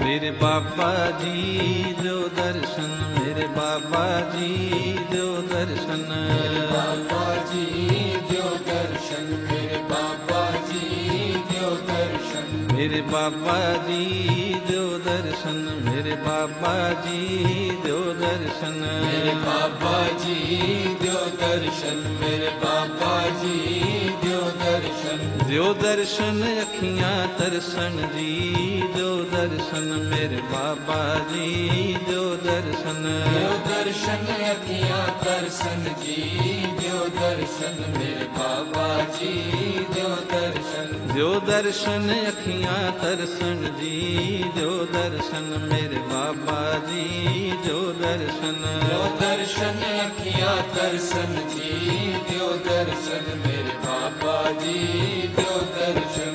मेरे बाबा जी दो दर्शन, मेरे बाबा जी दो दर्शन, मेरे बाबा जी दो दर्शन, मेरे बाबा जी दो दर्शन, मेरे बाबा जी दो दर्शन, मेरे बाबा जी दो दर्शन, मेरे बाबा जी दो दर्शन, मेरे बाबा जी दो दर्शन, दो दर्शन अखियां तरसन जी दो दर्शन, मेरे बाबा जी दो दर्शन, दो दर्शन अखियां तरसन जी दो दर्शन, मेरे बाबा जी दो दर्शन, दो दर्शन अखियां तरसन जी दो दर्शन, मेरे बाबा जी दो दर्शन, दो दर्शन अखियां तरसन जी दो दर्शन, मेरे बाबा जी दो दर्शन।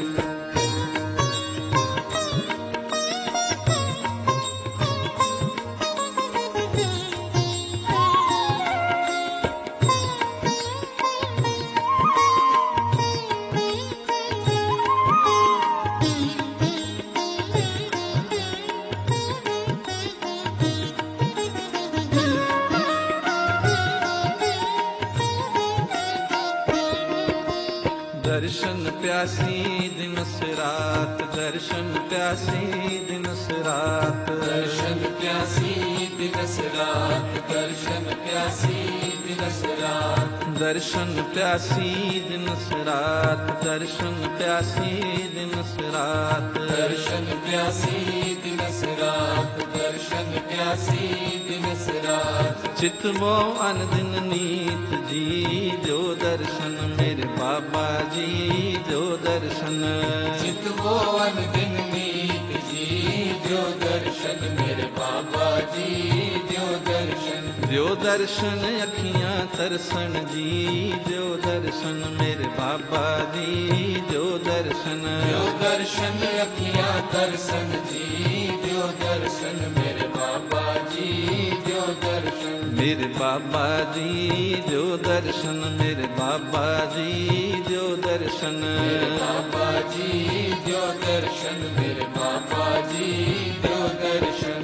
दर्शन प्यासी दिन रात, दर्शन प्यासी दिन रात, दर्शन प्यासी दिवस रात, दर्शन प्यासी दिवस रात, दर्शन प्यासी दिन रात, दर्शन प्यासी दिन रात, दर्शन प्यासी दिवस रात, दर्शन प्यासी दिवस रात, चितमो अन दिन नीत जी जो दर्शन, मेरे बाबा जी जो दर्शन, चितवो अन दिन मीत जी जो दर्शन, मेरे बाबा जी जो दर्शन, जो दर्शन अखियां तरसन जी जो दर्शन, मेरे बाबा जी जो दर्शन, जो दर्शन अखियां तरसन जी जो दर्शन, मेरे बाबा जी जो दर्शन, मेरे बाबा जी जो दर्शन, मेरे बाबा जी जो दर्शन, मेरे बाबा जी जो दर्शन, मेरे बाबा जी जो दर्शन।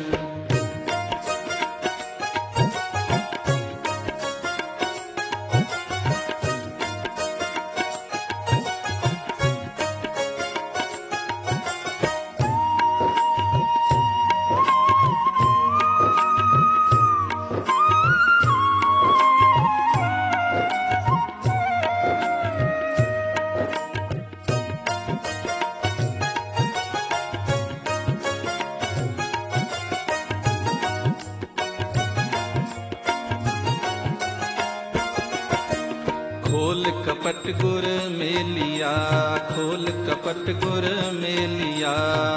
खोल कपट गुर मेलिया, खोल कपट गुर मेलिया,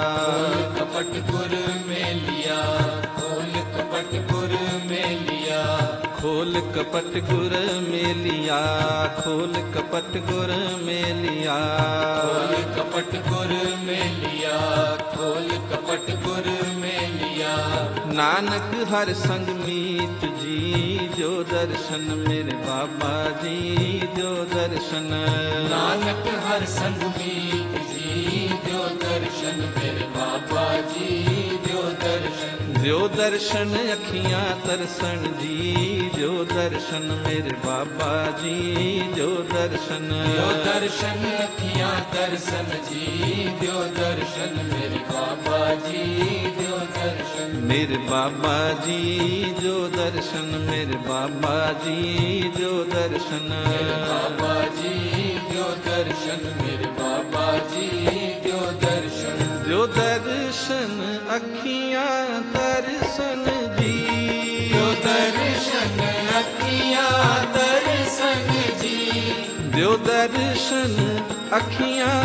कपट गुर में लिया, खोल कपट गुर में लिया, खोल कपट गुर मेलिया, खोल कपट गुर मेलिया, खोल कपट गुर में लिया, खोल कपट गुर में लिया, नानक हर संग मीत जी जो दर्शन, मेरे बाबा जी जो दर्शन, नानक हर संग मीत जी जो दर्शन, मेरे बाबा जी जो दर्शन, जो दर्शन अखियां तरसन जी जो दर्शन, मेरे बाबा जी जो दर्शन, जो दर्शन अखियां तरसन जी जो दर्शन, मेरे बाबा जी जो दर्शन, मेरे बाबा जी जो दर्शन, मेरे बाबा जी जो दर्शन, मेरे बाबा जी जो दर्शन, मेरे बाबा जी जो दर्शन, जो दर्शन अखियां तरसन जी जो दर्शन अखियां तरसन जी, जो दर्शन अखियां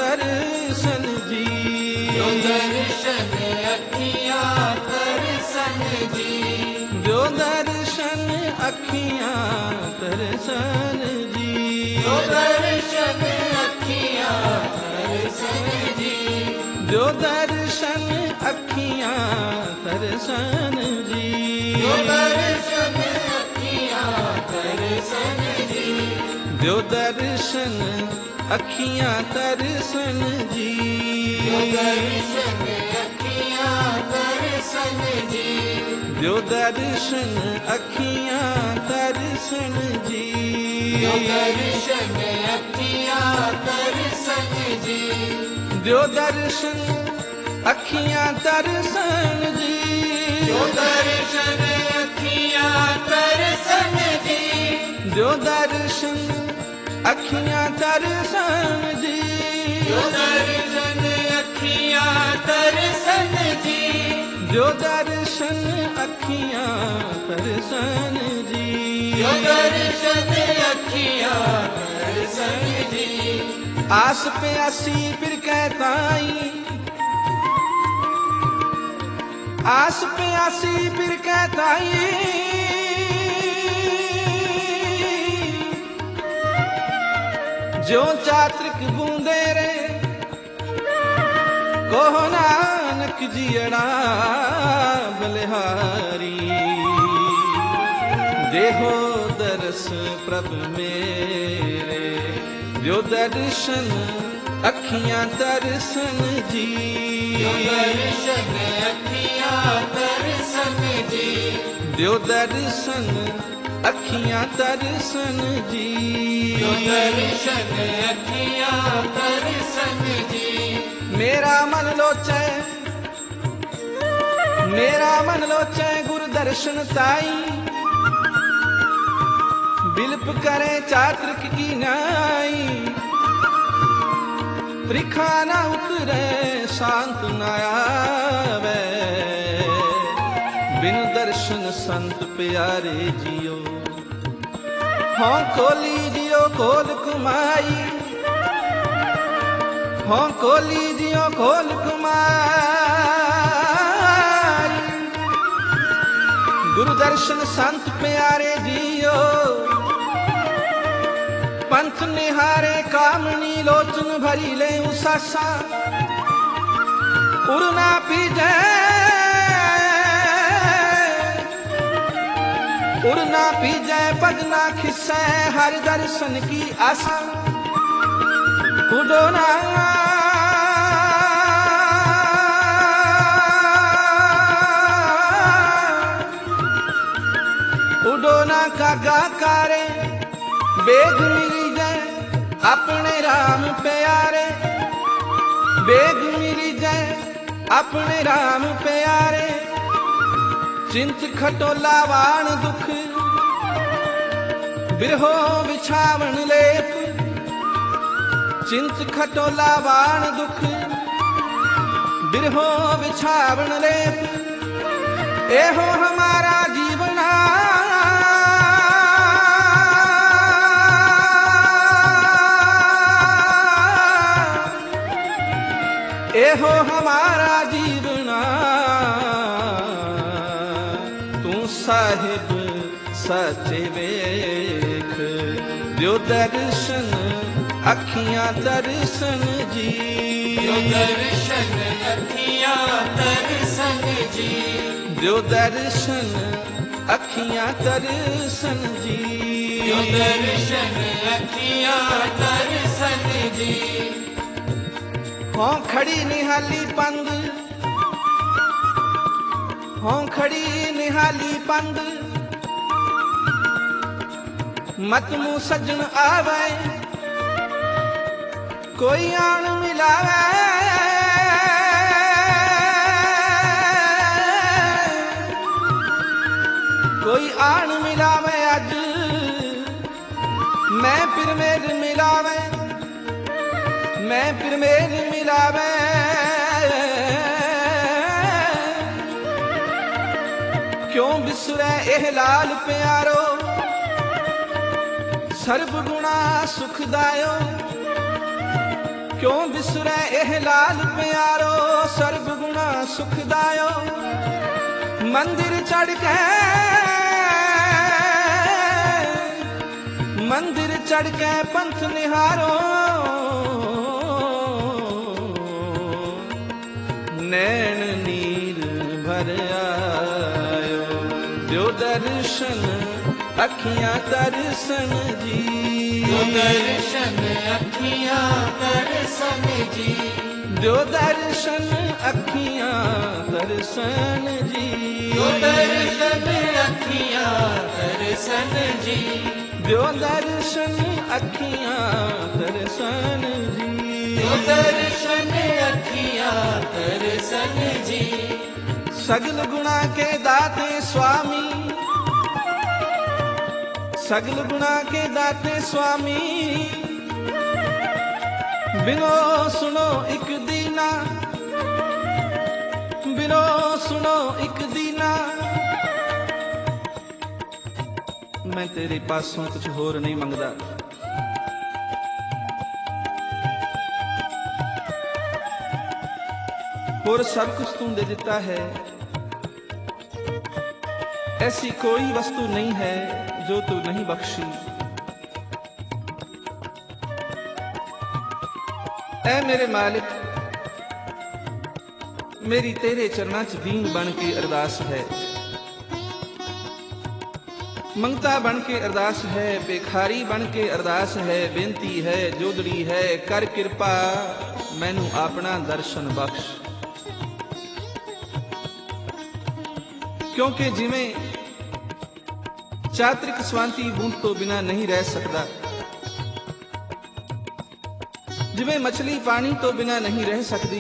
तरसन जी, जो दर्शन अखियां तरसन जी, जो दर्शन अखियां तरसन जी, जो दर्शन अखियां तरसन जी, जो दर्शन अखियां तरसन जी, जो दर्शन अखियां तरसन जी, जो दर्शन अखियां तरसन जी, जो दर्शन अखियां दर्शन जी दियो दर्शन अखियां दर्शन जी दियो दर्शन अखियां दर्शन जी दियो दर्शन अखियां दर्शन जी दियो दर्शन अखियां दर्शन जी दियो दर्शन अखियां दर्शन जी दियो दर्शन अखियां दर्शन जी दियो दर्शन अखियां दर्शन जी दियो दर्शन अखियां दर्शन जी आस प्यासी फिर कहताई आस प्यासी फिर कहताई जो चात्रिक बूंदे रे कोह नानक जियड़ा बलिहारी देहो दरस प्रभ मेरे जो दर्शन अखियां दर्शन जी दियो दर्शन अखियां दर्शन जी दियो दर्शन अखियां दर्शन जी दियो दर्शन अखियां दर्शन जी मेरा मन लोचे गुरु दर्शन ताई बिलप करे चात्रिक की नाई त्रिखा न उतरे शांत न आवे बिन दर्शन संत प्यारे जियो हों खोली जियो खोल कुमाई हों खोली जियो खोल कुमाई गुरु दर्शन संत प्यारे जियो पंथ निहारे कामनी लोचन भरी ले उसासा उड़ना पीजे उड़ना पीजे पगना खिस्से हर दर्शन की आशा उड़ोना उड़ोना का गाकारे बेग मिली जाए अपने राम प्यारे बेग मिली जाए अपने राम प्यारे चिंत खटोला वाण दुख बिरहो बिछावन लेप चिंत खटोला वाण दुख बिरहो बिछावन लेप एहो हमारा जीवना एहो हमारा जीवना तू साहिब सचे वेख दियो दर्शन अखियां दर्शन जी दियो दर्शन अखियां दर्शन जी दियो दर्शन अखियां दर्शन जी दियो दर्शन अखियां दर्शन जी हों खड़ी निहाली पंद हों खड़ी निहाली पंद मत मुँह सजन आवे कोई आन मिलावे कोई आन मिलावे अज मैं फिर मेर मिलावे मैं फिर मेर मिलावे क्यों बिसरे एह लाल प्यारो सर्व गुणा सुखदायो क्यों बिसरे एह लाल प्यारो सर्व गुणा सुखदायो मंदिर चढ़ के पंथ निहारो नैन नीर भर आयो दियो दर्शन अखियां दर्शन जी दियो दर्शन अखियां दर्शन जी दियो दर्शन अखियां दर्शन जी, जो दर्शन अखियां दर्शन जी, जो दर्शन अखियां दर्शन जी, जो दर्शन अखियां दर्शन जी। सगल गुणा के दाते स्वामी, सगल गुणा के दाते स्वामी, बिनो सुनो एक दीना, बिनो सुनो एक दीना। मैं तेरे पासों कुछ होर नहीं मंगदा, और सब कुछ तू दे देता है। ऐसी कोई वस्तु नहीं है जो तू नहीं बख्शी। ऐ मेरे मालिक, मेरी तेरे चरणां च दीन बन के अरदास है, मंगता बन के अरदास है, बेखारी बन के अरदास है, बेनती है, जोदड़ी है, कर किरपा मैनू अपना दर्शन बख्श। क्योंकि जिवें चात्रिक स्वांति बूंद तो बिना नहीं रह सकता, जिवें मछली पानी तो बिना नहीं रह सकती,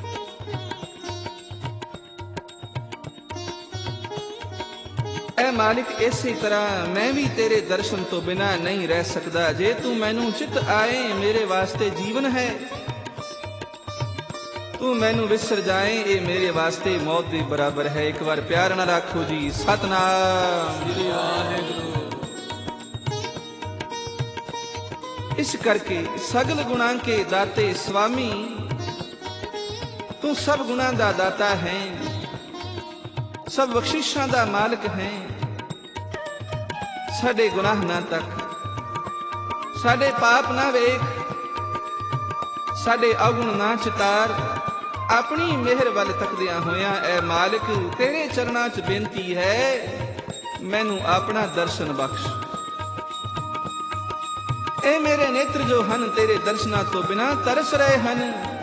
ऐ मालिक इसी तरह मैं भी तेरे दर्शन तो बिना नहीं रह सकता। जे तू मैनू चित आए मेरे वास्ते जीवन है, तू मैनू विसर जाए ये मेरे वास्ते मौत दे बराबर है। एक बार प्यार ना रखो जी, सतनाम श्री वाहिगुरु। इस करके सगल गुणा के दाते स्वामी, तू सब गुणा दा दाता है, सब बख्शिशां दा मालिक है। साडे गुनाह ना तक, साडे पाप ना वेख, साडे अवगुण ना चितार, अपनी मेहर वल तकदियां होया ऐ मालिक तेरे चरणां च बेनती है, मैनू अपना दर्शन बख्श। ए मेरे नेत्र जो हन तेरे दर्शना तो बिना तरस रहे हन,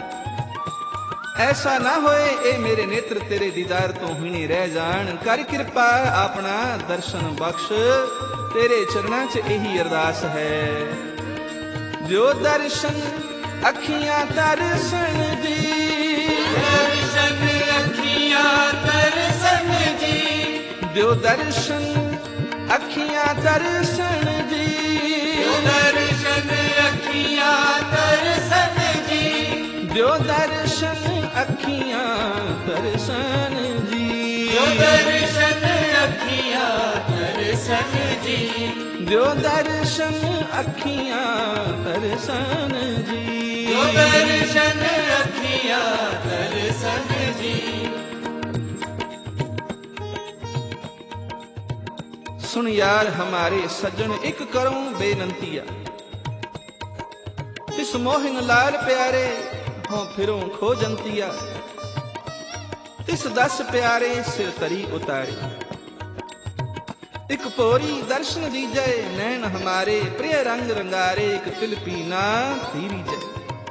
ऐसा ना होए ए मेरे नेत्र तेरे दीदार तो हुई रह जान। कर कृपा अपना दर्शन बख्श, तेरे चरणां च यही अरदास है। जो दर्शन अखियां दर्शन जी, दर्शन अखियां दर्शन जी, जो दर्शन अखियां दर्शन जी, जो दर्शन अखियां दर्शन जी, जो दर्शन अखियां दर्शन जी, जो दर्शन अखियां दर्शन जी, जो दर्शन अखियां दर्शन जी, जो दर्शन अखियां दर्शन जी। सुन यार हमारे सज्जन एक करूं बेनंतिया, तिस मोहन लाल प्यारे हो फिरों खो जंतिया, तिस दस प्यारे सिर तरी उतारे। एक पोरी दर्शन दीजै नैन हमारे, प्रिय रंग रंगारे एक तिल पीना तीरी जय।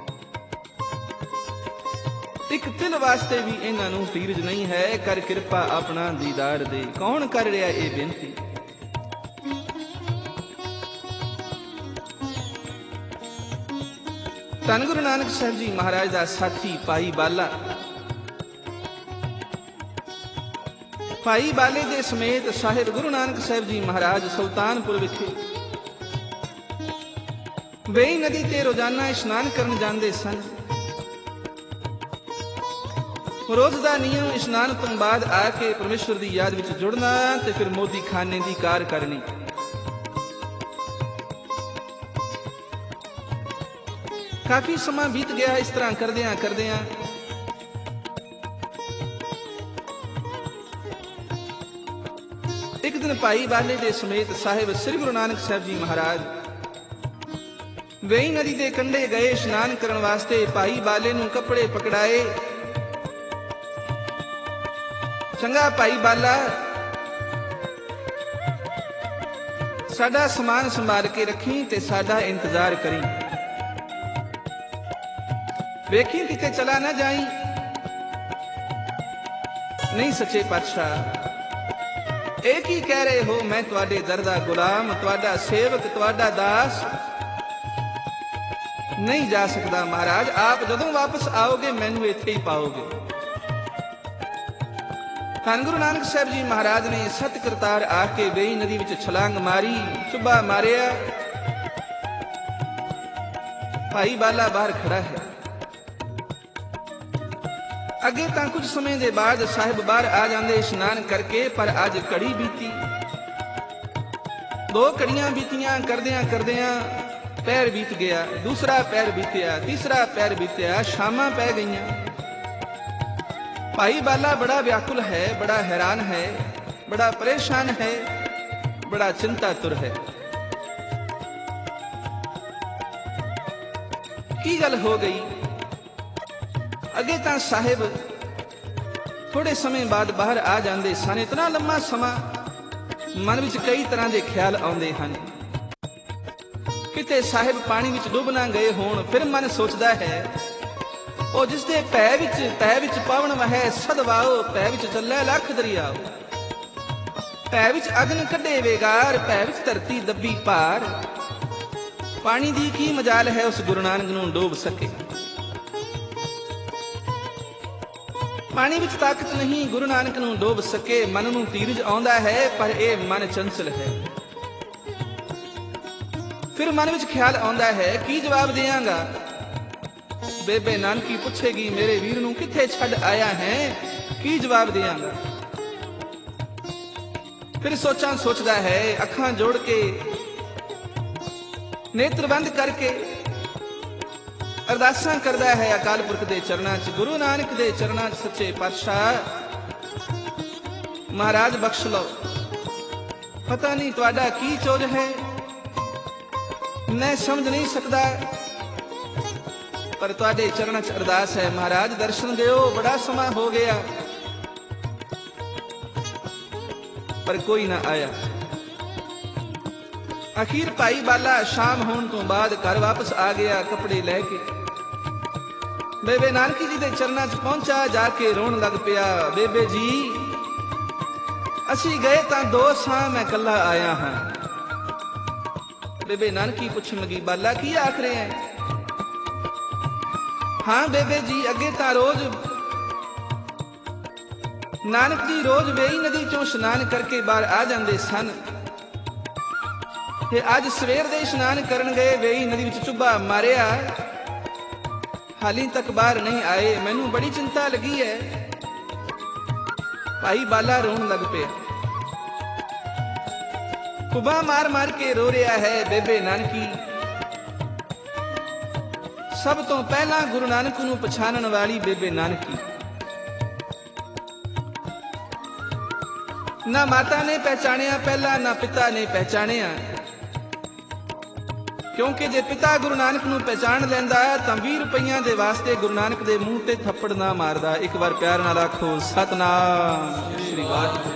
एक तिल वास्ते भी इन्हां नूं तीरज नहीं है, कर किरपा अपना दीदार दे। कौन कर रिहा ये बेनती, धन गुरु नानक साहब जी महाराज दा साथी भाई बाला, भाई बाले दे समेत साहिब गुरु नानक साहब जी महाराज सुल्तानपुर विखे वेई नदी ते रोजाना इशनान करन जांदे सन। रोज दा नियम इशनान तो बाद आके परमेश्वर दी याद विच जुड़ना ते फिर मोदी खाने दी कार करनी। काफी समा बीत गया इस तरह करदियां करदियां। एक दिन भाई बाले दे समेत साहिब श्री गुरु नानक साहब जी महाराज वेई नदी दे कंढे गए इशनान करन वास्ते। भाई बाले नूं कपड़े पकड़ाए, चंगा भाई बाला साडा समान संभाल के रखी ते साडा इंतजार करी, वेखी किते चला ना जाई। नहीं सच्चे पातशाह, ਇਹ ਕੀ ਕਹਿ ਰਹੇ ਹੋ? ਮੈਂ ਤੁਹਾਡੇ ਦਰ ਦਾ ਗੁਲਾਮ, ਤੁਹਾਡਾ ਸੇਵਕ, ਤੁਹਾਡਾ ਦਾਸ ਨਹੀਂ ਜਾ ਸਕਦਾ ਮਹਾਰਾਜ। ਆਪ ਜਦੋਂ ਵਾਪਸ ਆਓਗੇ ਮੈਨੂੰ ਇੱਥੇ ਹੀ ਪਾਓਗੇ। ਧੰਨ ਗੁਰੂ ਨਾਨਕ ਸਾਹਿਬ ਜੀ ਮਹਾਰਾਜ ਨੇ ਸਤ ਕਰਤਾਰ ਆ ਕੇ ਵੇਈ ਨਦੀ ਵਿੱਚ ਛਲਾਂਗ ਮਾਰੀ, ਚੁੱਭਾ ਮਾਰਿਆ। ਭਾਈ ਬਾਲਾ ਬਾਹਰ ਖੜਾ ਹੈ। ਅੱਗੇ ਤਾਂ ਕੁਝ ਸਮੇਂ ਦੇ ਬਾਅਦ ਸਾਹਿਬ ਬਾਹਰ ਆ ਜਾਂਦੇ ਇਸ਼ਨਾਨ ਕਰਕੇ, ਪਰ ਅੱਜ ਘੜੀ ਬੀਤੀ। 2 ਘੜੀਆਂ ਬੀਤੀਆਂ, ਕਰਦਿਆਂ ਕਰਦਿਆਂ ਪੈਰ ਬੀਤ ਗਿਆ, ਦੂਸਰਾ ਪੈਰ ਬੀਤਿਆ, ਤੀਸਰਾ ਪੈਰ ਬੀਤਿਆ, ਸ਼ਾਮਾਂ ਪੈ ਗਈਆਂ। ਭਾਈ ਬਾਲਾ ਬੜਾ ਵਿਆਕੁਲ ਹੈ, ਬੜਾ ਹੈਰਾਨ ਹੈ, ਬੜਾ ਪਰੇਸ਼ਾਨ ਹੈ, ਬੜਾ ਚਿੰਤਾਤੁਰ ਹੈ। ਕੀ ਗੱਲ ਹੋ ਗਈ? ਅੱਗੇ ਤਾਂ ਸਾਹਿਬ ਥੋੜੇ ਸਮੇਂ ਬਾਅਦ ਬਾਹਰ ਆ ਜਾਂਦੇ ਸਨ। ਇਤਨਾ ਲੰਮਾ ਸਮਾਂ ਮਨ ਵਿੱਚ ਕਈ ਤਰ੍ਹਾਂ ਦੇ ਖਿਆਲ ਆਉਂਦੇ ਹਨ। ਕਿਤੇ ਸਾਹਿਬ ਪਾਣੀ ਵਿੱਚ ਡੁੱਬ ਨਾ ਗਏ ਹੋਣ। ਫਿਰ ਮਨ ਸੋਚਦਾ ਹੈ, ਉਹ ਜਿਸ ਦੇ ਭੈ ਵਿੱਚ ਪਵਨ ਵਹੈ ਸਦਵਾਓ, ਭੈ ਵਿੱਚ ਚੱਲੇ ਲੱਖ ਦਰਿਆਓ। ਭੈ ਵਿੱਚ ਅਗਨ ਕੱਢੇ ਵੇਗਾਰ, ਭੈ ਵਿੱਚ ਧਰਤੀ ਦੱਬੀ ਭਾਰ। ਪਾਣੀ ਦੀ ਕੀ ਮਜਾਲ ਹੈ ਉਸ ਗੁਰੂ ਨਾਨਕ ਨੂੰ ਡੋਬ ਸਕੇ। ਪਾਣੀ ਵਿੱਚ ਤਾਕਤ ਨਹੀਂ ਗੁਰੂ ਨਾਨਕ ਨੂੰ ਡੋਬ ਸਕੇ। ਮਨ ਨੂੰ ਧੀਰਜ ਆਉਂਦਾ ਹੈ, ਪਰ ਇਹ ਮਨ ਚੰਚਲ ਹੈ। ਫਿਰ ਮਨ ਵਿੱਚ ਖਿਆਲ ਆਉਂਦਾ ਹੈ, ਕੀ ਜਵਾਬ ਦਿਆਂਗਾ? ਬੇਬੇ ਨਾਨਕੀ ਪੁੱਛੇਗੀ, ਮੇਰੇ ਵੀਰ ਨੂੰ ਕਿੱਥੇ ਛੱਡ ਆਇਆ ਹੈ? ਕੀ ਜਵਾਬ ਦਿਆਂਗਾ? ਫਿਰ ਸੋਚਦਾ ਹੈ, ਅੱਖਾਂ ਜੋੜ ਕੇ ਨੇਤਰ ਬੰਦ ਕਰਕੇ ਅਰਦਾਸਾਂ ਕਰਦਾ ਹੈ ਅਕਾਲ ਪੁਰਖ ਦੇ ਚਰਨਾਂ 'ਚ, ਗੁਰੂ ਨਾਨਕ ਦੇ ਚਰਨਾਂ 'ਚ। ਸੱਚੇ ਪਾਤਸ਼ਾਹ ਮਹਾਰਾਜ ਬਖਸ਼ ਲਓ। ਪਤਾ ਨਹੀਂ ਤੁਹਾਡਾ ਕੀ ਚੋਜ ਹੈ, ਮੈਂ ਸਮਝ ਨਹੀਂ ਸਕਦਾ, ਪਰ ਤੁਹਾਡੇ ਚਰਨਾਂ 'ਚ ਅਰਦਾਸ ਹੈ। ਮਹਾਰਾਜ ਦਰਸ਼ਨ ਦਿਓ, ਬੜਾ ਸਮਾਂ ਹੋ ਗਿਆ, ਪਰ ਕੋਈ ਨਾ ਆਇਆ। ਅਖੀਰ ਭਾਈ ਬਾਲਾ ਸ਼ਾਮ ਹੋਣ ਤੋਂ ਬਾਅਦ ਘਰ ਵਾਪਸ ਆ ਗਿਆ ਕੱਪੜੇ ਲੈ ਕੇ। ਬੇਬੇ ਨਾਨਕੀ ਜੀ ਦੇ ਚਰਨਾਂ 'ਚ ਪਹੁੰਚਾ, ਜਾ ਕੇ ਰੋਣ ਲੱਗ ਪਿਆ। ਬੇਬੇ ਜੀ, ਅਸੀਂ ਗਏ ਤਾਂ 2 ਸਾਂ, ਮੈਂ ਇਕੱਲਾ ਆਇਆ ਹਾਂ। ਬੇਬੇ ਨਾਨਕੀ ਪੁੱਛਣ ਲੱਗੀ, ਬਾਲਾ ਕੀ ਆਖ ਰਹੇ ਹੈ? ਹਾਂ ਬੇਬੇ ਜੀ, ਅੱਗੇ ਤਾਂ ਰੋਜ਼ ਨਾਨਕ ਜੀ ਰੋਜ਼ ਵੇਈ ਨਦੀ 'ਚੋਂ ਇਸ਼ਨਾਨ ਕਰਕੇ ਬਾਹਰ ਆ ਜਾਂਦੇ ਸਨ, ਤੇ ਅੱਜ ਸਵੇਰ ਦੇ ਇਸ਼ਨਾਨ ਕਰਨ ਗਏ, ਵੇਈ ਨਦੀ ਵਿੱਚ ਚੁੱਭਾ ਮਾਰਿਆ, ਹਾਲੀ ਤੱਕ ਬਾਹਰ ਨਹੀਂ ਆਏ। ਮੈਨੂੰ ਬੜੀ ਚਿੰਤਾ ਲੱਗੀ ਹੈ। ਭਾਈ ਬਾਲਾ ਰੋਣ ਲੱਗ ਪਿਆ, ਕੁੱਬਾ ਮਾਰ ਮਾਰ ਕੇ ਰੋ ਰਿਹਾ ਹੈ। ਬੇਬੇ ਨਾਨਕੀ ਸਭ ਤੋਂ ਪਹਿਲਾਂ ਗੁਰੂ ਨਾਨਕ ਨੂੰ ਪਛਾਣਨ ਵਾਲੀ ਬੇਬੇ ਨਾਨਕੀ, ਨਾ ਮਾਤਾ ਨੇ ਪਹਿਚਾਣਿਆ ਪਹਿਲਾਂ, ਨਾ ਪਿਤਾ ਨੇ ਪਹਿਚਾਣਿਆ। ਕਿਉਂਕਿ ਜੇ ਪਿਤਾ ਗੁਰੂ ਨਾਨਕ ਨੂੰ ਪਹਿਚਾਣ ਲੈਂਦਾ ਤਾਂ 20 ਰੁਪਈਆਂ ਦੇ ਵਾਸਤੇ ਗੁਰੂ ਨਾਨਕ ਦੇ ਮੂੰਹ ਤੇ ਥੱਪੜ ਨਾ ਮਾਰਦਾ। ਇੱਕ ਵਾਰ ਪਿਆਰ ਨਾਲ ਆਖੋ, ਸਤਨਾਮ ਸ੍ਰੀ ਵਾਹਿਗੁਰੂ।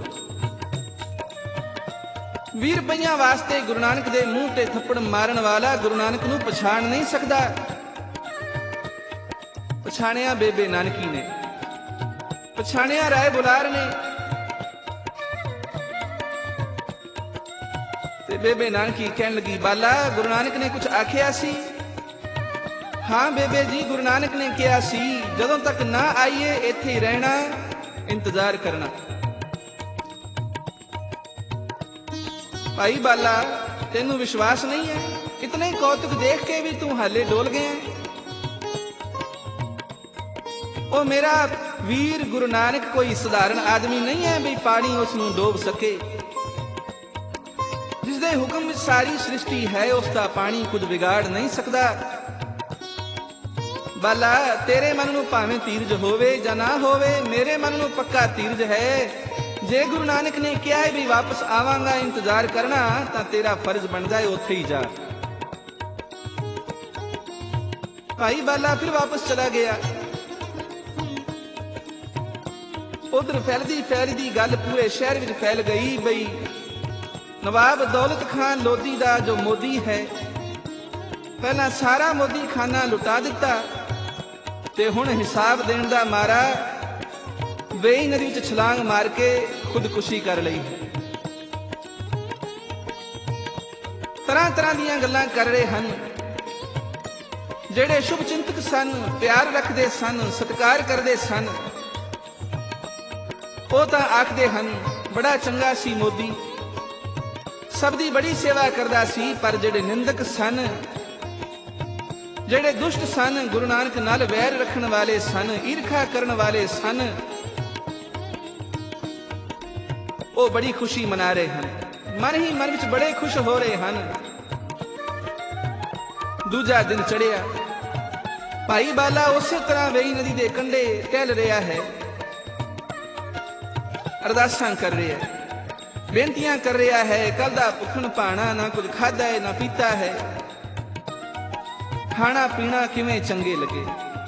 20 ਰੁਪਈਆਂ ਵਾਸਤੇ ਗੁਰੂ ਨਾਨਕ ਦੇ ਮੂੰਹ ਤੇ ਥੱਪੜ ਮਾਰਨ ਵਾਲਾ ਗੁਰੂ ਨਾਨਕ ਨੂੰ ਪਛਾਣ ਨਹੀਂ ਸਕਦਾ। ਪਛਾਣਿਆ ਬੇਬੇ ਨਾਨਕੀ ਨੇ, ਪਛਾਣਿਆ ਰਾਏ ਬੁਲਾਰ ਨੇ। ਤੇ ਬੇਬੇ ਨਾਨਕੀ ਕਹਿਣ ਲੱਗੀ, ਬਾਲਾ ਗੁਰੂ ਨਾਨਕ ਨੇ ਕੁਝ ਆਖਿਆ ਸੀ? ਹਾਂ ਬੇਬੇ ਜੀ, ਗੁਰੂ ਨਾਨਕ ਨੇ ਕਿਹਾ ਸੀ ਜਦੋਂ ਤੱਕ ਨਾ ਆਈਏ ਇੱਥੇ ਹੀ ਰਹਿਣਾ, ਇੰਤਜ਼ਾਰ ਕਰਨਾ। ਭਾਈ ਬਾਲਾ, ਤੈਨੂੰ ਵਿਸ਼ਵਾਸ ਨਹੀਂ ਹੈ? ਇਤਨੇ ਕੌਤਕ ਦੇਖ ਕੇ ਵੀ ਤੂੰ ਹਾਲੇ ਡੋਲ ਗਿਆ। ਉਹ ਮੇਰਾ ਵੀਰ ਗੁਰੂ ਨਾਨਕ ਕੋਈ ਸਧਾਰਨ ਆਦਮੀ ਨਹੀਂ ਹੈ ਵੀ ਪਾਣੀ ਉਸ ਨੂੰ ਡੋਬ ਸਕੇ। ਜਿਸ ਦੇ ਹੁਕਮ ਵਿੱਚ ਸਾਰੀ ਸ੍ਰਿਸ਼ਟੀ ਹੈ, ਉਸ ਦਾ ਪਾਣੀ ਕੁਝ ਵਿਗਾੜ ਨਹੀਂ ਸਕਦਾ। ਬਾਲਾ, ਤੇਰੇ ਮਨ ਨੂੰ ਭਾਵੇਂ ਧੀਰਜ ਹੋਵੇ ਜਾਂ ਨਾ ਹੋਵੇ, ਮੇਰੇ ਮਨ ਨੂੰ ਪੱਕਾ ਧੀਰਜ ਹੈ। ਜੇ ਗੁਰੂ ਨਾਨਕ ਨੇ ਕਿਹਾ ਹੈ ਵੀ ਵਾਪਸ ਆਵਾਂਗਾ, ਇੰਤਜ਼ਾਰ ਕਰਨਾ, ਤਾਂ ਤੇਰਾ ਫਰਜ਼ ਬਣਦਾ ਹੈ ਉੱਥੇ ਹੀ ਜਾ। ਭਾਈ ਬਾਲਾ ਫਿਰ ਵਾਪਸ ਚਲਾ ਗਿਆ। ਉਧਰ ਫੈਲਦੀ ਗੱਲ ਪੂਰੇ ਸ਼ਹਿਰ ਵਿੱਚ ਫੈਲ ਗਈ ਬਈ ਨਵਾਬ ਦੌਲਤ ਖਾਨ ਲੋਧੀ ਦਾ ਜੋ ਮੋਦੀ ਹੈ, ਪਹਿਲਾਂ ਸਾਰਾ ਮੋਦੀ ਖਾਨਾ ਲੁਟਾ ਦਿੱਤਾ ਤੇ ਹੁਣ ਹਿਸਾਬ ਦੇਣ ਦਾ ਮਾਰਾ ਵੇਈ ਨਦੀ ਵਿੱਚ ਛਲਾਂਗ ਮਾਰ ਕੇ ਖੁਦਕੁਸ਼ੀ ਕਰ ਲਈ ਹੈ। ਤਰ੍ਹਾਂ ਤਰ੍ਹਾਂ ਦੀਆਂ ਗੱਲਾਂ ਕਰ ਰਹੇ ਹਨ। ਜਿਹੜੇ ਸ਼ੁਭ ਚਿੰਤਕ ਸਨ, ਪਿਆਰ ਰੱਖਦੇ ਸਨ, ਸਤਿਕਾਰ ਕਰਦੇ ਸਨ, ਉਹ ਤਾਂ ਆਖਦੇ ਹਨ ਬੜਾ ਚੰਗਾ ਸੀ ਮੋਦੀ, ਸਭ ਦੀ ਬੜੀ ਸੇਵਾ ਕਰਦਾ ਸੀ। ਪਰ ਜਿਹੜੇ ਨਿੰਦਕ ਸਨ, ਜਿਹੜੇ ਦੁਸ਼ਟ ਸਨ, ਗੁਰੂ ਨਾਨਕ ਨਾਲ ਵੈਰ ਰੱਖਣ ਵਾਲੇ ਸਨ, ਈਰਖਾ ਕਰਨ ਵਾਲੇ ਸਨ, ਉਹ ਬੜੀ ਖੁਸ਼ੀ ਮਨਾ ਰਹੇ ਹਨ। ਮਨ ਹੀ ਮਨ ਵਿੱਚ ਬੜੇ ਖੁਸ਼ ਹੋ ਰਹੇ ਹਨ। ਦੂਜਾ ਦਿਨ ਚੜਿਆ। ਭਾਈ ਬਾਲਾ ਉਸੇ ਤਰ੍ਹਾਂ ਵੇਈ ਨਦੀ ਦੇ ਕੰਢੇ ਟਹਿਲ ਰਿਹਾ ਹੈ, ਅਰਦਾਸਾਂ ਕਰ ਰਿਹਾ ਹੈ, ਬੇਨਤੀਆਂ ਕਰ ਰਿਹਾ ਹੈ। ਕੱਲ ਦਾ ਭੁੱਖਣ ਭਾਣਾ, ਨਾ ਕੁਝ ਖਾਧਾ ਹੈ ਨਾ ਪੀਤਾ ਹੈ। ਖਾਣਾ ਪੀਣਾ ਕਿਵੇਂ ਚੰਗੇ ਲੱਗੇ।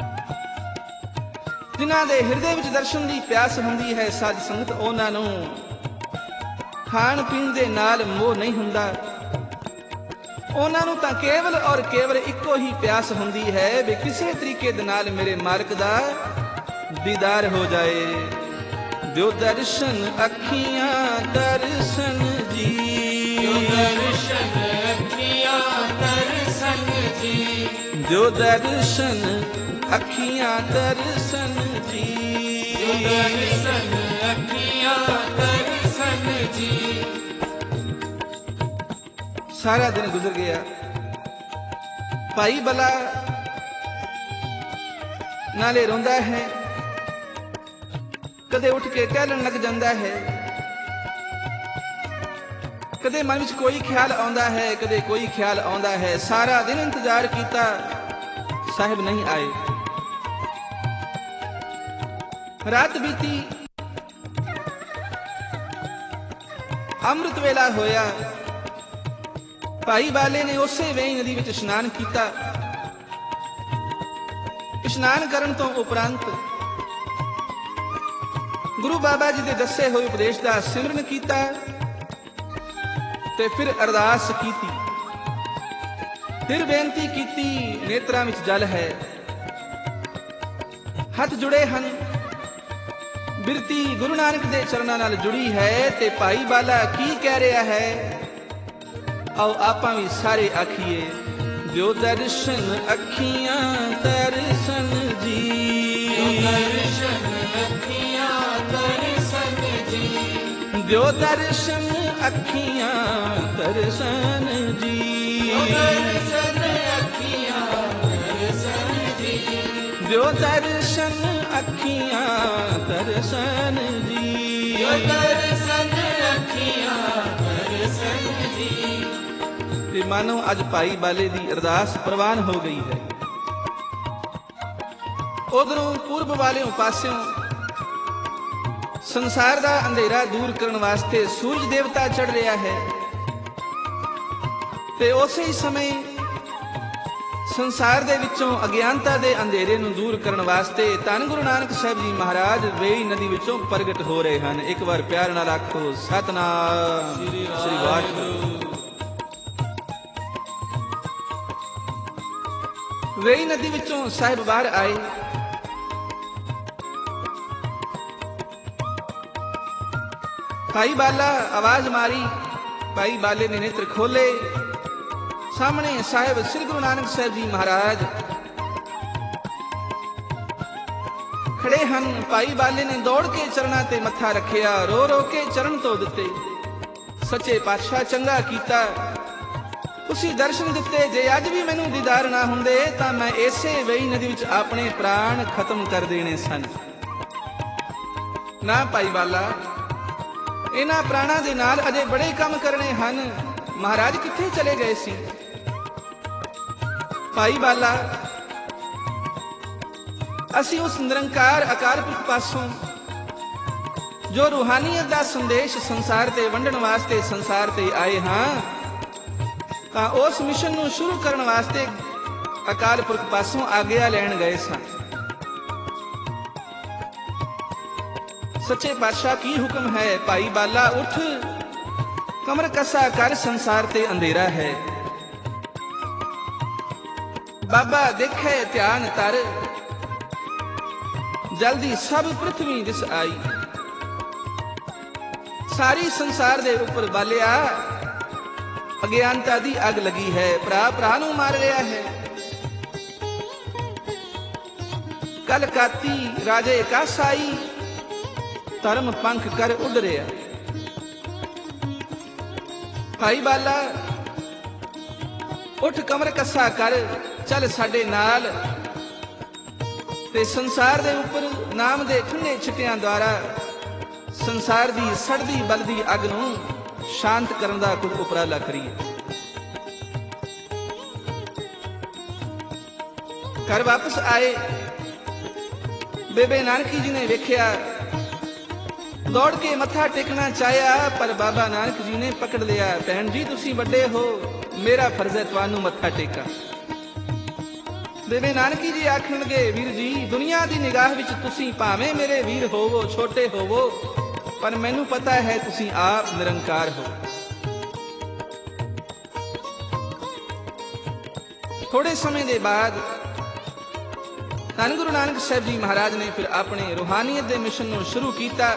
ਜਿਨ੍ਹਾਂ ਦੇ ਹਿਰਦੇ ਵਿੱਚ ਦਰਸ਼ਨ ਦੀ ਪਿਆਸ ਹੁੰਦੀ ਹੈ ਸਾਧ ਸੰਗਤ, ਉਹਨਾਂ ਨੂੰ ਖਾਣ ਪੀਣ ਦੇ ਨਾਲ ਮੋਹ ਨਹੀਂ ਹੁੰਦਾ। ਉਹਨਾਂ ਨੂੰ ਤਾਂ ਕੇਵਲ ਔਰ ਕੇਵਲ ਇੱਕੋ ਹੀ ਪਿਆਸ ਹੁੰਦੀ ਹੈ ਵੀ ਕਿਸੇ ਤਰੀਕੇ ਦੇ ਨਾਲ ਮੇਰੇ ਮਾਲਕ ਦਾ ਦੀਦਾਰ ਹੋ ਜਾਏ। ਦਿਓ ਦਰਸ਼ਨ ਅੱਖੀਆਂ ਦਰਸ਼ਨ ਜੀ, ਦਿਓ ਦਰਸ਼ਨ ਅੱਖੀਆਂ ਦਰਸ਼ਨ ਜੀ, ਦਿਓ ਦਰਸ਼ਨ ਅੱਖੀਆਂ ਦਰਸ਼ਨ ਜੀ, ਦਿਓ ਦਰਸ਼ਨ ਅੱਖੀਆਂ ਦਰਸ਼ਨ ਜੀ। ਸਾਰਾ ਦਿਨ ਗੁਜ਼ਰ ਗਿਆ। ਭਾਈ ਬਲਾ ਨਾਲੇ ਰੋਂਦਾ ਹੈ, ਕਦੇ ਉੱਠ ਕੇ ਟਹਿਲਣ ਲੱਗ ਜਾਂਦਾ ਹੈ, ਕਦੇ ਮਨ ਵਿੱਚ ਕੋਈ ਖਿਆਲ ਆਉਂਦਾ ਹੈ, ਕਦੇ ਕੋਈ ਖਿਆਲ ਆਉਂਦਾ ਹੈ। ਸਾਰਾ ਦਿਨ ਇੰਤਜ਼ਾਰ ਕੀਤਾ, ਸਾਹਿਬ ਨਹੀਂ ਆਏ। ਰਾਤ ਬੀਤੀ, ਅੰਮ੍ਰਿਤ ਵੇਲਾ ਹੋਇਆ। ਭਾਈ ਬਾਲੇ ਨੇ ਉਸੇ ਵੇਈ ਨਦੀ ਵਿੱਚ ਇਸ਼ਨਾਨ ਕੀਤਾ। ਇਸ਼ਨਾਨ ਕਰਨ ਤੋਂ ਉਪਰੰਤ ਗੁਰੂ ਬਾਬਾ ਜੀ ਦੇ ਦੱਸੇ ਹੋਏ ਉਪਦੇਸ਼ ਦਾ ਸਿਮਰਨ ਕੀਤਾ ਤੇ ਫਿਰ ਅਰਦਾਸ ਕੀਤੀ। ਫਿਰ ਬੇਨਤੀ ਕੀਤੀ। ਨੇਤਰਾਂ ਵਿੱਚ ਜਲ ਹੈ, ਹੱਥ ਜੁੜੇ ਹਨ, ਬਿਰਤੀ ਗੁਰੂ ਨਾਨਕ ਦੇ ਚਰਨਾਂ ਨਾਲ ਜੁੜੀ ਹੈ। ਤੇ ਭਾਈ ਬਾਲਾ ਕੀ ਕਹਿ ਰਿਹਾ ਹੈ, ਆਓ ਆਪਾਂ ਵੀ ਸਾਰੇ ਆਖੀਏ। ਦਿਓ ਦਰਸ਼ਨ ਅੱਖੀਆਂ ਦਰਸ਼ਨ ਜੀ, ਦਿਓ ਦਰਸ਼ਨ ਅੱਖੀਆਂ ਦਰਸ਼ਨ ਜੀ, ਦਿਓ ਦਰਸ਼ਨ ਅੱਖੀਆਂ ਦਰਸ਼ਨ ਜੀ, ਦਿਓ ਦਰਸ਼ਨ ਅੱਖੀਆਂ ਦਰਸ਼ਨ ਜੀ, ਦਿਓ ਦਰਸ਼ਨ ਅੱਖੀਆਂ ਦਰਸ਼ਨ ਜੀ, ਦਿਓ ਦਰਸ਼ਨ ਅੱਖੀਆਂ ਦਰਸ਼ਨ ਜੀ। ਤੇ ਮਾਨੋ ਅੱਜ ਭਾਈ ਬਾਲੇ ਦੀ ਅਰਦਾਸ ਪ੍ਰਵਾਨ ਹੋ ਗਈ ਹੈ। ਉਧਰੋਂ ਪੂਰਬ ਵਾਲਿਓਂ ਪਾਸਿਓਂ ਸੰਸਾਰ ਦਾ ਅੰਧੇਰਾ ਦੂਰ ਕਰਨ ਵਾਸਤੇ ਸੂਰਜ ਦੇਵਤਾ ਚੜ ਰਿਹਾ ਹੈ ਤੇ ਉਸੇ ਹੀ ਸਮੇਂ ਸੰਸਾਰ ਦੇ ਵਿੱਚੋਂ ਅਗਿਆਨਤਾ ਦੇ ਅੰਧੇਰੇ ਨੂੰ ਦੂਰ ਕਰਨ ਵਾਸਤੇ ਧੰਨ ਗੁਰੂ ਨਾਨਕ ਸਾਹਿਬ ਜੀ ਮਹਾਰਾਜ ਵੇਈ ਨਦੀ ਵਿੱਚੋਂ ਪ੍ਰਗਟ ਹੋ ਰਹੇ ਹਨ। ਇੱਕ ਵਾਰ ਪਿਆਰ ਨਾਲ ਆਖੋ ਸਤਨਾਮ ਸ੍ਰੀ ਵਾਹਿਗੁਰੂ। ਵੇਈ ਨਦੀ ਵਿੱਚੋਂ ਸਾਹਿਬ ਬਾਹਰ ਆਏ। ਭਾਈ ਬਾਲਾ ਆਵਾਜ਼ ਮਾਰੀ। ਭਾਈ ਬਾਲੇ ਨੇ ਨੇਤਰ ਖੋਲੇ। ਸਾਹਮਣੇ ਸਾਹਿਬ ਸ੍ਰੀ ਗੁਰੂ ਨਾਨਕ ਸਾਹਿਬ ਜੀ ਮਹਾਰਾਜ ਖੜੇ ਹਨ। ਭਾਈ ਬਾਲੇ ਨੇ ਦੌੜ ਕੇ ਚਰਨਾਂ ਤੇ ਮੱਥਾ ਰੱਖਿਆ, ਰੋ ਰੋ ਕੇ ਚਰਨ ਧੋ ਦਿੱਤੇ। ਸੱਚੇ ਪਾਤਸ਼ਾਹ ਚੰਗਾ ਕੀਤਾ, ਤੁਸੀਂ ਦਰਸ਼ਨ ਦਿੱਤੇ। ਜੇ ਅੱਜ ਵੀ ਮੈਨੂੰ ਦੀਦਾਰ ਨਾ ਹੁੰਦੇ ਤਾਂ ਮੈਂ ਇਸੇ ਵੇਈ ਨਦੀ ਵਿੱਚ ਆਪਣੇ ਪ੍ਰਾਣ ਖਤਮ ਕਰ ਦੇਣੇ ਸਨ। ਨਾ ਭਾਈ ਬਾਲਾ, ਇਹਨਾਂ ਪ੍ਰਾਣਾਂ ਦੇ ਨਾਲ ਅਜੇ ਬੜੇ ਕੰਮ ਕਰਨੇ ਹਨ। ਮਹਾਰਾਜ ਕਿੱਥੇ ਚਲੇ ਗਏ ਸੀ? ਭਾਈ ਬਾਲਾ, ਅਸੀਂ ਉਸ ਨਿਰੰਕਾਰ ਅਕਾਲ ਪੁਰਖ ਪਾਸੋਂ ਜੋ ਰੂਹਾਨੀਅਤ ਦਾ ਸੰਦੇਸ਼ ਸੰਸਾਰ ਤੇ ਵੰਡਣ ਵਾਸਤੇ ਸੰਸਾਰ ਤੇ ਆਏ ਹਾਂ, ਤਾਂ ਉਸ ਮਿਸ਼ਨ ਨੂੰ ਸ਼ੁਰੂ ਕਰਨ ਵਾਸਤੇ ਅਕਾਲ ਪੁਰਖ ਪਾਸੋਂ ਆਗਿਆ ਲੈਣ ਗਏ ਸਾਂ। ਸੱਚੇ ਪਾਤਸ਼ਾਹ ਕੀ ਹੁਕਮ ਹੈ? ਭਾਈ ਬਾਲਾ ਉੱਠ, ਕਮਰ ਕਸਾ ਕਰ, ਸੰਸਾਰ ਤੇ ਅੰਧੇਰਾ ਹੈ। ਬਾਬਾ ਦੇਖੇ ਧਿਆਨ ਧਰ, ਜਲਦੀ ਸਭ ਪ੍ਰਿਥਵੀ ਦਿਸ ਆਈ। ਸਾਰੀ ਸੰਸਾਰ ਦੇ ਉੱਪਰ ਬਾਲਿਆ ਅਗਿਆਨਤਾ ਦੀ ਅੱਗ ਲੱਗੀ ਹੈ। ਭਰਾ ਭਰਾ ਨੂੰ ਮਾਰ ਰਿਹਾ ਹੈ। ਕਲ ਕਾਤੀ ਰਾਜੇ ਕਾਸਾਈ ਧਰਮ ਪੰਖ ਕਰ ਉੱਡ ਰਿਹਾ। ਭਾਈ ਬਾਲਾ ਉੱਠ ਕਮਰ ਕੱਸਾ ਕਰ, ਚੱਲ ਸਾਡੇ ਨਾਲ ਤੇ ਸੰਸਾਰ ਦੇ ਉੱਪਰ ਨਾਮ ਦੇ ਠੰਡੇ ਛਿੱਟਿਆਂ ਦੁਆਰਾ ਸੰਸਾਰ ਦੀ ਸੜਦੀ ਬਲਦੀ ਅੱਗ ਨੂੰ ਸ਼ਾਂਤ ਕਰਨ ਦਾ ਕੁਝ ਉਪਰਾਲਾ ਕਰੀਏ। ਘਰ ਵਾਪਸ ਆਏ। ਬੇਬੇ ਨਾਨਕੀ ਜੀ ਨੇ ਵੇਖਿਆ, ਦੌੜ ਕੇ ਮੱਥਾ ਟੇਕਣਾ ਚਾਹਿਆ, ਪਰ ਬਾਬਾ ਨਾਨਕ ਜੀ ਨੇ ਪਕੜ ਲਿਆ। ਭੈਣ ਜੀ ਤੁਸੀਂ ਵੱਡੇ ਹੋ, ਮੇਰਾ ਫਰਜ਼ ਹੈ ਤੁਹਾਨੂੰ ਮੱਥਾ ਟੇਕਾਂ। ਬੇਬੇ ਨਾਨਕੀ ਜੀ ਆਖਣ ਲੱਗੇ, ਵੀਰ ਜੀ ਦੁਨੀਆ ਦੀ ਨਿਗਾਹ ਵਿੱਚ ਤੁਸੀਂ ਭਾਵੇਂ ਮੇਰੇ ਵੀਰ ਹੋਵੋ, ਛੋਟੇ ਹੋਵੋ, ਪਰ ਮੈਨੂੰ ਪਤਾ ਹੈ ਤੁਸੀਂ ਆਪ ਨਿਰੰਕਾਰ ਹੋ। ਥੋੜੇ ਸਮੇਂ ਦੇ ਬਾਅਦ ਧੰਨ ਗੁਰੂ ਨਾਨਕ ਸਾਹਿਬ ਜੀ ਮਹਾਰਾਜ ਨੇ ਫਿਰ ਆਪਣੇ ਰੂਹਾਨੀਅਤ ਦੇ ਮਿਸ਼ਨ ਨੂੰ ਸ਼ੁਰੂ ਕੀਤਾ।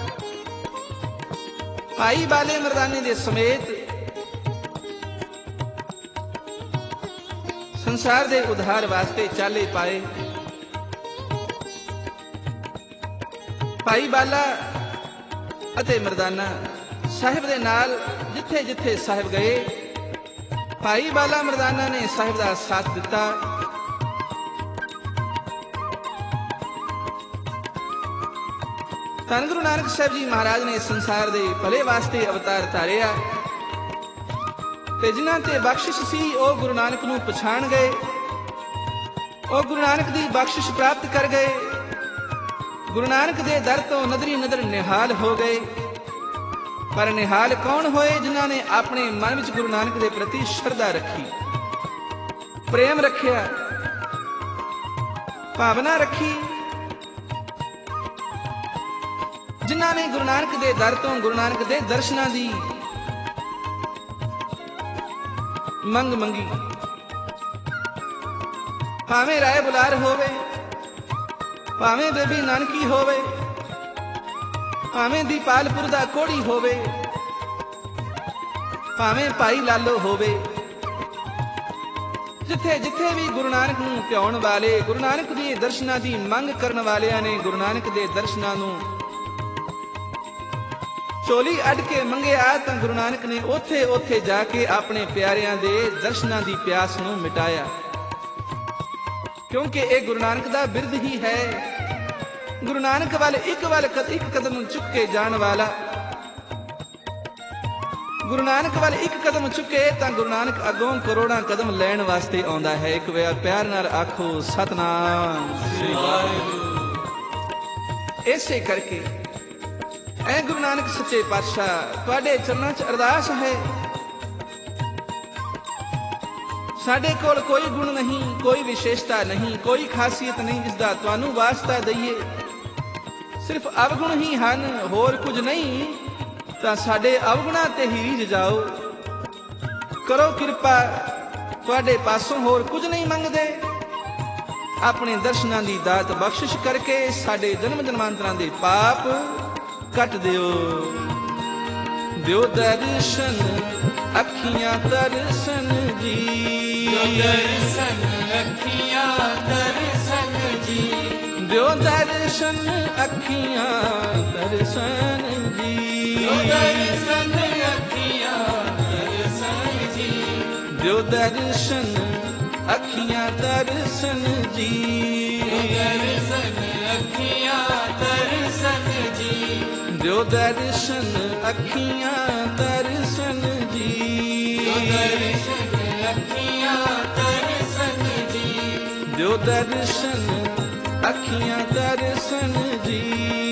ਭਾਈ ਬਾਲੇ ਮਰਦਾਨੇ ਦੇ ਸਮੇਤ ਸੰਸਾਰ ਦੇ ਉਧਾਰ ਵਾਸਤੇ ਚਾਲੇ ਪਾਏ। ਭਾਈ ਬਾਲਾ ਅਤੇ ਮਰਦਾਨਾ ਸਾਹਿਬ ਦੇ ਨਾਲ ਜਿੱਥੇ ਜਿੱਥੇ ਸਾਹਿਬ ਗਏ, ਭਾਈ ਬਾਲਾ ਮਰਦਾਨਾ ਨੇ ਸਾਹਿਬ ਦਾ ਸਾਥ ਦਿੱਤਾ। ਧੰਨ ਗੁਰੂ ਨਾਨਕ ਸਾਹਿਬ ਜੀ ਮਹਾਰਾਜ ਨੇ ਸੰਸਾਰ ਦੇ ਭਲੇ ਵਾਸਤੇ ਅਵਤਾਰ ਧਾਰਿਆ ਤੇ ਜਿਨ੍ਹਾਂ ਤੇ ਬਖਸ਼ਿਸ਼ ਸੀ ਉਹ ਗੁਰੂ ਨਾਨਕ ਨੂੰ ਪਛਾਣ ਗਏ, ਉਹ ਗੁਰੂ ਨਾਨਕ ਦੀ ਬਖਸ਼ਿਸ਼ ਪ੍ਰਾਪਤ ਕਰ ਗਏ। ਗੁਰੂ ਨਾਨਕ ਦੇ ਦਰ ਤੋਂ ਨਦਰੀ ਨਦਰ ਨਿਹਾਲ ਹੋ ਗਏ। ਪਰ ਨਿਹਾਲ ਕੌਣ ਹੋਏ? ਜਿਨ੍ਹਾਂ ਨੇ ਆਪਣੇ ਮਨ ਵਿੱਚ ਗੁਰੂ ਨਾਨਕ ਦੇ ਪ੍ਰਤੀ ਸ਼ਰਧਾ ਰੱਖੀ, ਪ੍ਰੇਮ ਰੱਖਿਆ, ਭਾਵਨਾ ਰੱਖੀ। ਜਿਨ੍ਹਾਂ ਨੇ ਗੁਰੂ ਨਾਨਕ ਦੇ ਦਰ ਤੋਂ ਗੁਰੂ ਨਾਨਕ ਦੇ ਦਰਸ਼ਨਾਂ ਦੀ ਮੰਗ ਮੰਗੀ। ਭਾਵੇਂ ਰਾਏ ਬੁਲਾਰ ਹੋਵੇ, ਭਾਵੇਂ ਬੇਬੀ ਨਾਨਕੀ ਹੋਵੇ, ਭਾਵੇਂ ਦੀਪਾਲਪੁਰ ਦਾ ਕੋੜੀ ਹੋਵੇ, ਭਾਵੇਂ ਭਾਈ ਲਾਲੋ ਹੋਵੇ, ਜਿੱਥੇ ਜਿੱਥੇ ਵੀ ਗੁਰੂ ਨਾਨਕ ਨੂੰ ਧਿਆਉਣ ਵਾਲੇ, ਗੁਰੂ ਨਾਨਕ ਦੇ ਦਰਸ਼ਨਾਂ ਦੀ ਮੰਗ ਕਰਨ ਵਾਲਿਆਂ ਨੇ ਗੁਰੂ ਨਾਨਕ ਦੇ ਦਰਸ਼ਨਾਂ ਨੂੰ ਝੋਲੀ ਅੱਡ ਕੇ ਮੰਗਿਆ, ਤਾਂ ਗੁਰੂ ਨਾਨਕ ਨੇ ਉੱਥੇ ਉੱਥੇ ਜਾ ਕੇ ਆਪਣੇ ਪਿਆਰਿਆਂ ਦੇ ਦਰਸ਼ਨਾਂ ਦੀ ਪਿਆਸ ਨੂੰ ਮਿਟਾਇਆ। ਕਿਉਂਕਿ ਇਹ ਗੁਰੂ ਨਾਨਕ ਦਾ ਬਿਰਧ ਹੀ ਹੈ। ਗੁਰੂ ਨਾਨਕ ਵੱਲ ਇੱਕ ਕਦਮ ਚੁੱਕ ਕੇ ਜਾਣ ਵਾਲਾ, ਗੁਰੂ ਨਾਨਕ ਵੱਲ ਇੱਕ ਕਦਮ ਚੁੱਕੇ ਤਾਂ ਗੁਰੂ ਨਾਨਕ ਅੱਗੋਂ ਕਰੋੜਾਂ ਕਦਮ ਲੈਣ ਵਾਸਤੇ ਆਉਂਦਾ ਹੈ। ਇੱਕ ਵਾਰ ਪਿਆਰ ਨਾਲ ਆਖੋ ਸਤਨਾਮ ਸ੍ਰੀ ਵਾਹਿਗੁਰੂ। ਇਸੇ ਕਰਕੇ ਐ ਗੁਰੂ ਨਾਨਕ ਸੱਚੇ ਪਾਤਸ਼ਾਹ ਤੁਹਾਡੇ ਚਰਨਾਂ 'ਚ ਅਰਦਾਸ ਹੈ। ਸਾਡੇ ਕੋਲ ਕੋਈ ਗੁਣ ਨਹੀਂ, ਕੋਈ ਵਿਸ਼ੇਸ਼ਤਾ ਨਹੀਂ, ਕੋਈ ਖਾਸੀਅਤ ਨਹੀਂ ਜਿਸ ਦਾ ਤੁਹਾਨੂੰ ਵਾਸਤਾ ਦਈਏ। ਸਿਰਫ ਅਵਗੁਣ ਹੀ ਹਨ, ਹੋਰ ਕੁਝ ਨਹੀਂ। ਤਾਂ ਸਾਡੇ ਅਵਗੁਣਾਂ ਤੇ ਹੀ ਰੀਝ ਜਾਓ। ਕਰੋ ਕਿਰਪਾ, ਤੁਹਾਡੇ ਪਾਸੋਂ ਹੋਰ ਕੁਝ ਨਹੀਂ ਮੰਗਦੇ। ਆਪਣੇ ਦਰਸ਼ਨਾਂ ਦੀ ਦਾਤ ਬਖਸ਼ਿਸ਼ ਕਰਕੇ ਸਾਡੇ ਜਨਮ ਜਨਮਾਂਤਰਾਂ ਦੇ ਪਾਪ ਕੱਟ ਦਿਓ। ਦਿਓ ਦਰਸ਼ਨ ਅੱਖੀਆਂ ਤਰਸਨ ਜੀ, ਦਿਓ ਦਰਸ਼ਨ ਅੱਖੀਆਂ ਤਰਸਨ ਜੀ, ਦਿਓ ਦਰਸ਼ਨ ਅੱਖੀਆਂ ਤਰਸਨ ਜੀ, ਦਿਓ ਦਰਸ਼ਨ ਅੱਖੀਆਂ ਤਰਸਨ ਜੀ, ਦਿਓ ਦਰਸ਼ਨ ਅੱਖੀਆਂ ਤਰਸਨ ਜੀ, ਦਿਓ ਦਰਸ਼ਨ ਅੱਖੀਆਂ ਤਰਸਨ ਜੀ, ਦਿਓ ਦਰਸ਼ਨ ਅੱਖੀਆਂ ਤਰਸਨ ਜੀ, ਦਿਓ ਦਰਸ਼ਨ ਅੱਖੀਆਂ ਤਰਸਨ ਜੀ, ਦਿਓ ਦਰਸ਼ਨ ਅੱਖੀਆਂ ਤਰਸਨ ਜੀ,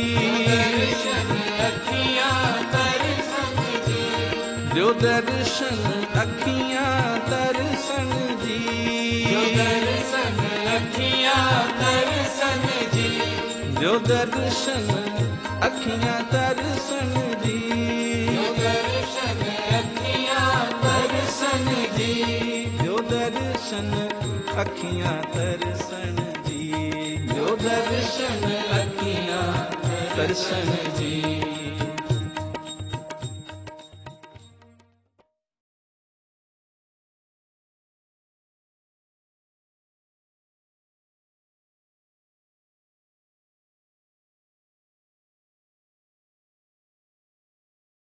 ਦਿਓ ਦਰਸ਼ਨ ਅੱਖੀਆਂ ਤਰਸਨ ਜੀ, ਦਿਓ ਦਰਸ਼ਨ ਅੱਖੀਆਂ ਤਰਸਨ ਜੀ, ਦਿਓ ਦਰਸ਼ਨ ਅੱਖੀਆਂ ਤਰਸਨ ਜੀ, ਦਿਓ ਦਰਸ਼ਨ ਅੱਖੀਆਂ ਤਰਸਨ ਜੀ, ਦਿਓ ਦਰਸ਼ਨ ਅੱਖੀਆਂ ਤਰਸਨ ਜੀ, ਦਿਓ ਦਰਸ਼ਨ ਦਰਸ਼ਨ ਜੀ।